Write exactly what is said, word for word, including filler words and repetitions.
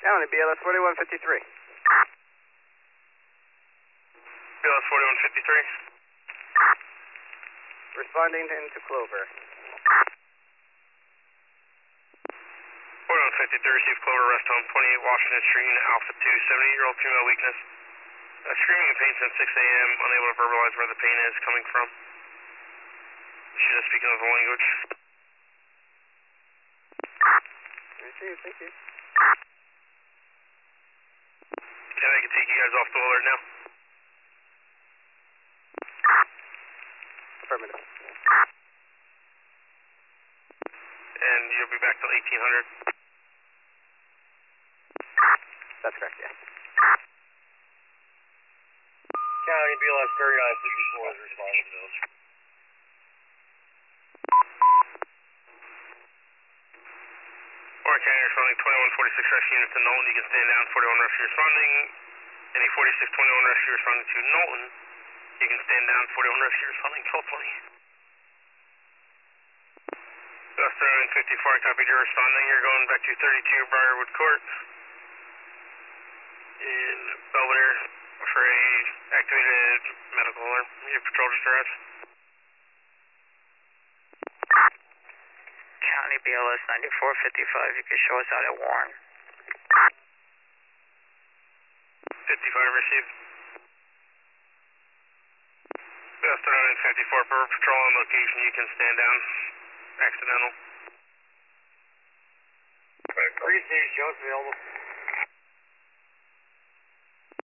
County, B L S forty-one fifty-three. B L S forty-one fifty-three. Responding into Clover. forty-one fifty-three, received Clover, rest home, twenty-eight Washington Street, Alpha two, seventy-eight-year-old female weakness. Uh, screaming in pain since six A M, unable to verbalize where the pain is coming from. She does speak another language. Received, thank you. Okay, I can take you guys off the alert now. Affirmative. And you'll be back till eighteen hundred. That's correct, yeah. County, B L S thirty-nine fifty-four is responding to those. Orange County responding, twenty-one forty-six rescue unit to Knowlton. You can stand down, forty-one rescue responding. Any forty-six twenty-one rescue responding to Knowlton. You can stand down, forty-one rescue responding, twelve twenty. Bus thirty-nine fifty-four, I copied your responding. You're going back to thirty-two Briarwood Court in Belvedere for a activated medical alarm. Your patrol just arrived. County, B L S ninety-four fifty-five, you can show us out at Warren. fifty-five received. Bus thirty-nine fifty-four, per patrol on location, you can stand down. Accidental. Receive, show us available.